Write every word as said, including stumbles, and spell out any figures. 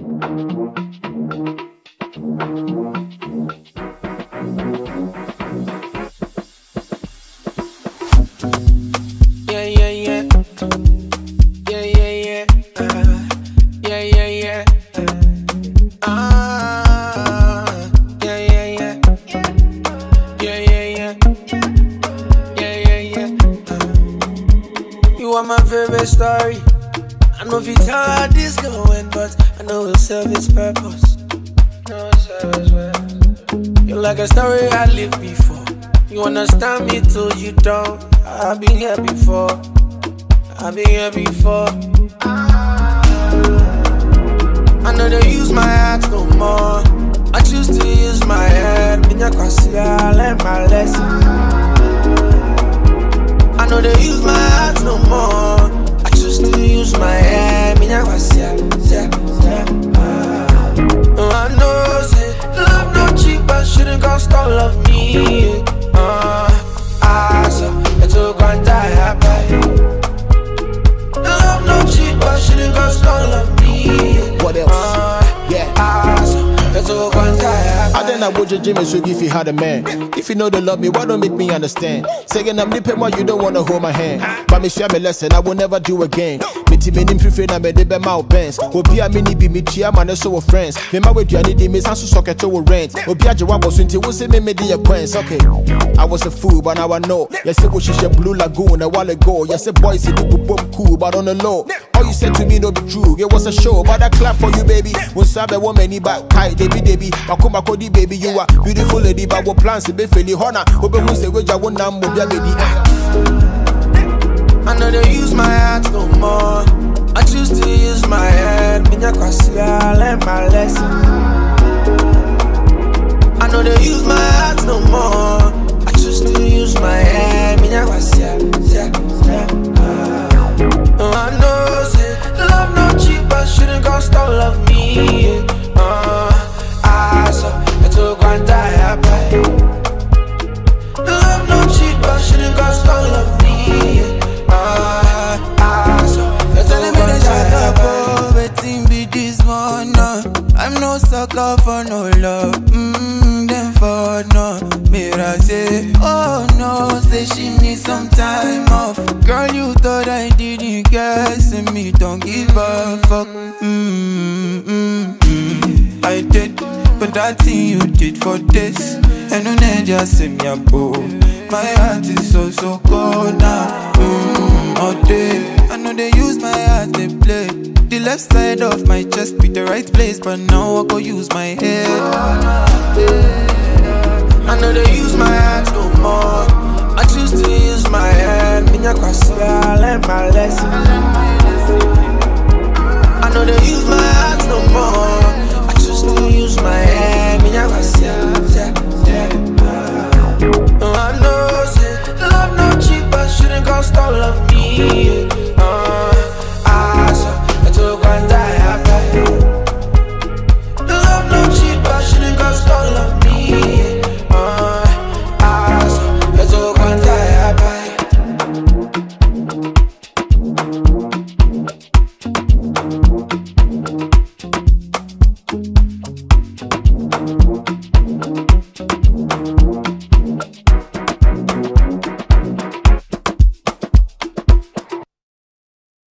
Yeah, yeah, yeah. Yeah, yeah, yeah. Uh, yeah, yeah, yeah. Ah, yeah, yeah, yeah. Yeah, yeah, yeah. Yeah, yeah, yeah. You are my favorite story. I know if you tell how this going, but I know it'll serve its purpose. No, it'll serve its purpose. You're like a story I lived before. You understand me till you don't. I've been here before. I've been here before. I know they use my heart no more. I choose to use my head. Minya kwasi, I learn my lesson. I know they use my heart no more. I choose to use my head. Minya kwasi, yeah, yeah. I know, say, love no cheap, but shouldn't cost all of me. Uh, I saw it took one die happy. Love no cheap, but shouldn't cost all of me. What else? Uh, Yeah. I saw it took one die happy. I then I would your Jimmy so if you had a man. If you know they love me, why don't make me understand? Saying I'm nipping while you don't wanna hold my hand. But me share me lesson, I will never do again. Me team in free free na me de be my bands. Obi a mini be me chia man so we friends. Me ma we duane di me sanso socket to rent. Obi a jewa boss until we say me me dey acquaintance. Okay. I was a fool, but now I know. You say we should Blue Lagoon a while ago. You say boys say you boom cool, but on the low. All you said to me no be true. It was a show, but I clap for you, baby. When sabe woman ni back tight, baby, baby. Akuma kodi baby, you are beautiful lady, but what plans to be fairly honor. Obe who say we ja one nam mo bia baby. I know they use my heart no more. I choose to use my head. Minya kwasi, I learn my lesson. I know they use my heart no more. I choose to use my head. Minya kwasi, yeah, yeah. I know, say, love no cheap, but shouldn't cost all of me. Uh, I saw it took one die happy. Love no cheap, but shouldn't cost all of me. Uh, I saw it took one die happy. Waiting be this one, no. I'm no sucker for no love. Mmm, then for no. Mira say, oh no, say she needs some time off. Girl, you thought I didn't guess, and me don't give a fuck. Mmm, mmm, mmm. I did, but that thing you did for this, and no need just say me a boo. My heart is so so cold now. Mmm, all day. I know they use my heart, they play. The left side of my chest be the right place, but now I go use my head. I know they use my hands no more. I choose to use my head. Minya kwasi, I learn my lesson.